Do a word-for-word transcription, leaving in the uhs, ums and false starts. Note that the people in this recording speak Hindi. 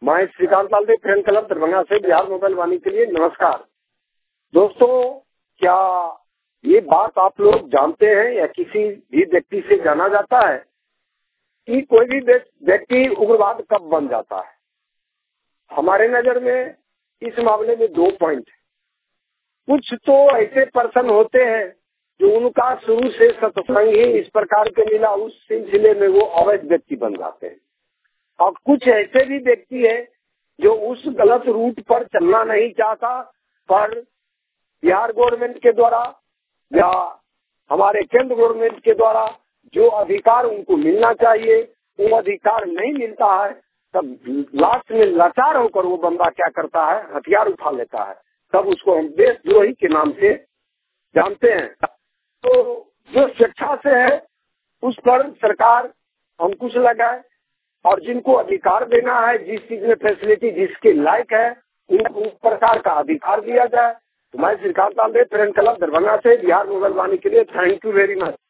मैं श्रीकांत लाल देव फ्रेंड क्लब दरभंगा से बिहार मोबाइल वाणी के लिए नमस्कार। दोस्तों, क्या ये बात आप लोग जानते हैं या किसी भी व्यक्ति से जाना जाता है कि कोई भी व्यक्ति उग्रवाद कब बन जाता है? हमारे नजर में इस मामले में दो पॉइंट है। कुछ तो ऐसे पर्सन होते हैं जो उनका शुरू से सत्संग ही इस प्रकार के मिला, उस सिलसिले में वो अवैध व्यक्ति बन जाते हैं। और कुछ ऐसे भी व्यक्ति है जो उस गलत रूट पर चलना नहीं चाहता, पर बिहार गवर्नमेंट के द्वारा या हमारे केंद्र गवर्नमेंट के द्वारा जो अधिकार उनको मिलना चाहिए वो अधिकार नहीं मिलता है, तब लास्ट में लाचार होकर वो बंदा क्या करता है, हथियार उठा लेता है। तब उसको हम देशद्रोही के नाम से जानते हैं। तो जो शिक्षा से है उस पर सरकार अंकुश लगाए और जिनको अधिकार देना है, जिस चीज में फैसिलिटी जिसके लायक है, उनको उस प्रकार का अधिकार दिया जाए। तो मैं श्रीकांत लाल देव फ्रेंड क्लब दरभंगा से बिहार मोबाइल वाणी के लिए थैंक यू वेरी मच।